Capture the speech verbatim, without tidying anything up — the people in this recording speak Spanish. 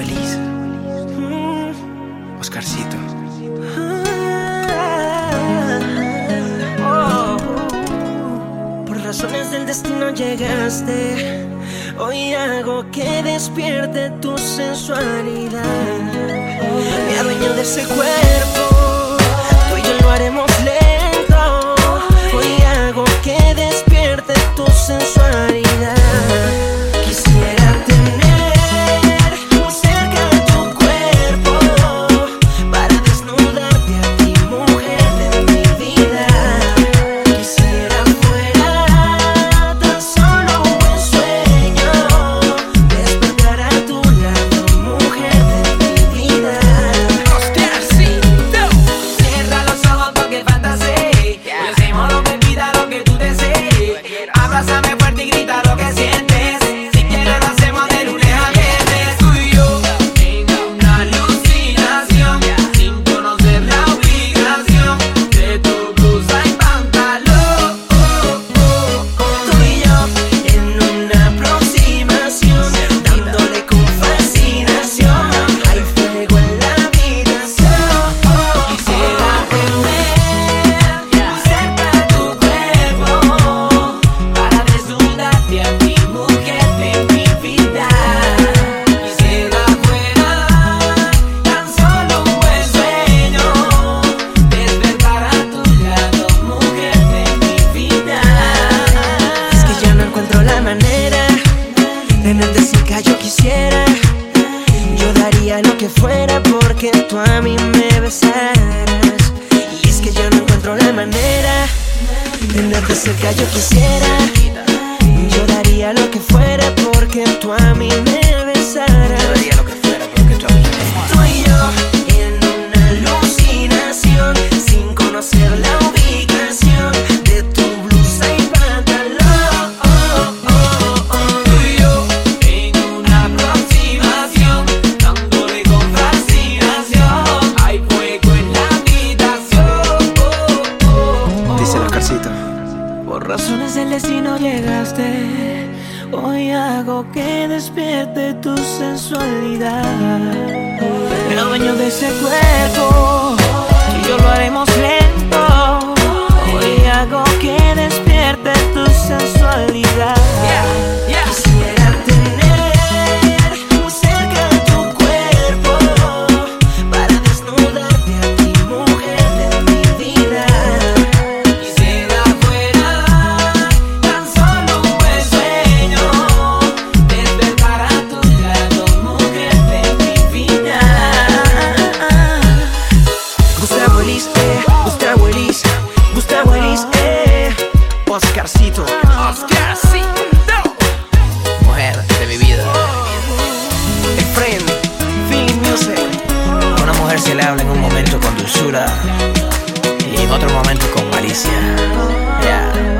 Willis, Oscarcito. Por razones del destino llegaste. Hoy hago que despierte tu sensualidad. Me adueño de ese cuerpo, tú y yo lo haremos lento. Hoy hago que despierte tu sensualidad. Quisiera tener cerca tu cuerpo para desnudarte a ti, mujer de mi vida. Quisiera fuera tan solo un buen sueño, despertar a tu lado, mujer de mi vida. Oscarcito, cierra los ojos porque fantasé. Hacemos lo que pida, lo que tú desees. Abrázame fuerte y grita lo que sientes. Si quieres lo hacemos de lunes a viernes. Tú y yo en una alucinación, sin conocer la ubicación de tu blusa y pantalón. Tú y yo en una aproximación, dándole con fascinación. Hay fuego en la habitación. Quisiera tener cerca tu cuerpo para desnudarte a ti, mujer de mi vida. Quisiera fuera tan solo un buen sueño, despertar a tu lado, mujer de mi vida. Es que ya no encuentro la manera de tenerte cerca, yo quisiera. Yo daría lo que fuera porque tú a mí me besaras. Y es que ya no encuentro la manera de tenerte cerca, yo quisiera. Yo daría lo que fuera porque tú a mí me besaras. Daría lo que fuera porque tú a mí me Tú y yo en una alucinación, sin conocer la ubicación de tu blusa y pantalón. Tú y yo en una aproximación, dándole con fascinación. Hay fuego en la habitación. Dice el Oscarcito. Por razones del destino llegaste. Hoy hago que despierte tu sensualidad. Me adueño de ese cuerpo, tú y yo lo haremos lento. Hoy hago que despierte tu sensualidad. Quisiera tener cerca tu cuerpo para desnudarte a ti, mujer de mi vida. Quisiera fuera tan solo un buen sueño, despertar a tu lado, mujer de mi vida. Gustavo Elis, eh, Gustavo Elis, Gustavo Elis, eh, Oscarcito. Oscarcito, Mujer de mi vida. Efren, Feeling Music. A una mujer se le habla en un momento con dulzura y en otro momento con malicia. Yeah.